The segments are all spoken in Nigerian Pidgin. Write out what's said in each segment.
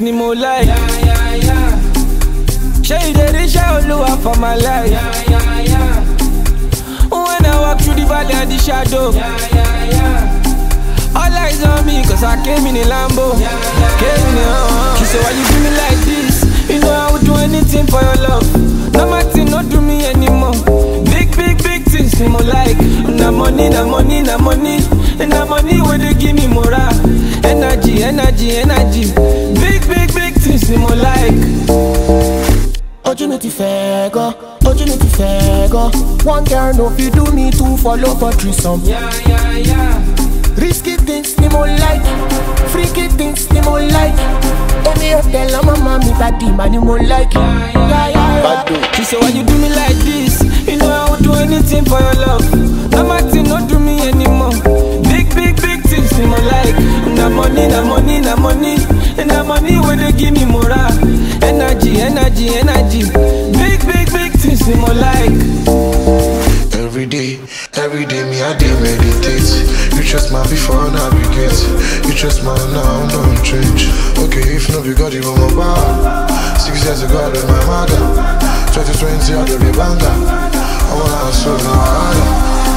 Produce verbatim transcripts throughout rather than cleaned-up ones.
ni mo like. Yeah, yeah, yeah. Shey dey reach Oluwa for my life. Yeah, yeah, yeah. When I walk through the valley and the shadow, Yeah, yeah, yeah. all eyes on me, cause I came in a Lambo. Yeah, yeah, Came in a uh, She say, why you do me like this? You know I would do anything for your love. No matter, not do me anymore. Big, big, big things, me more like. Na money, na money, na money. And na money where they give me morale. Energy, energy, energy. Big, big, big things, me more like. Ojú mi ti fẹ́ gan, ojú mi ti fẹ́ gan. One girl no fit do me two follow for threesome. Yeah, yeah, yeah. Risky things ni mo like, freaky things ni mo like. Èmi ò tẹ̀lé mama mi body ma ni mo like. Yeah, yeah, yeah. She say, why you do me like this? You know I would do anything for your love. No matter, not do me anymore. Big, big, big things me more like. Na money, na money, na money. And na money where they give me morale. Energy, energy, energy. Big, big, big things me more like. Every day, every day me I dey meditate. You trust my before navigate. You trust my now, don't change. Okay, if no be God, you want my bar. Six years ago, I my mother. twenty twenty, I do be banger. I wanna hustle now harder.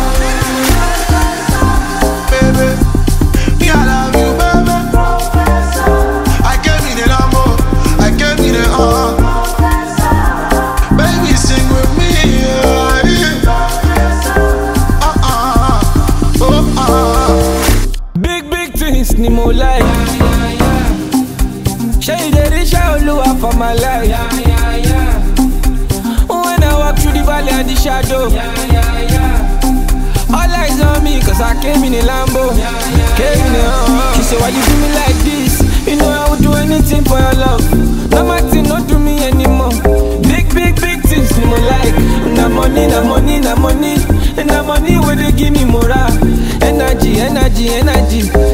Baby, me I love you, baby. I gave me the Lambo, I gave me the uh. Baby, sing with me, yeah, yeah. Uh uh, oh uh. Big, big things ni mo like. Yeah, yeah, yeah. Shey dey reach Oluwa for my life. Yeah, yeah, yeah. When I walk through the valley and the shadow, Yeah, yeah, yeah. all eyes on me, cause I came in a Lambo. Yeah, yeah, Came in a uh, She say, why you do me like this? You know I would do anything for your love. No matter, not do me anymore. Big, big, big things me more like. Na money, na money, na money. And na money where they give me morale. Energy, energy, energy.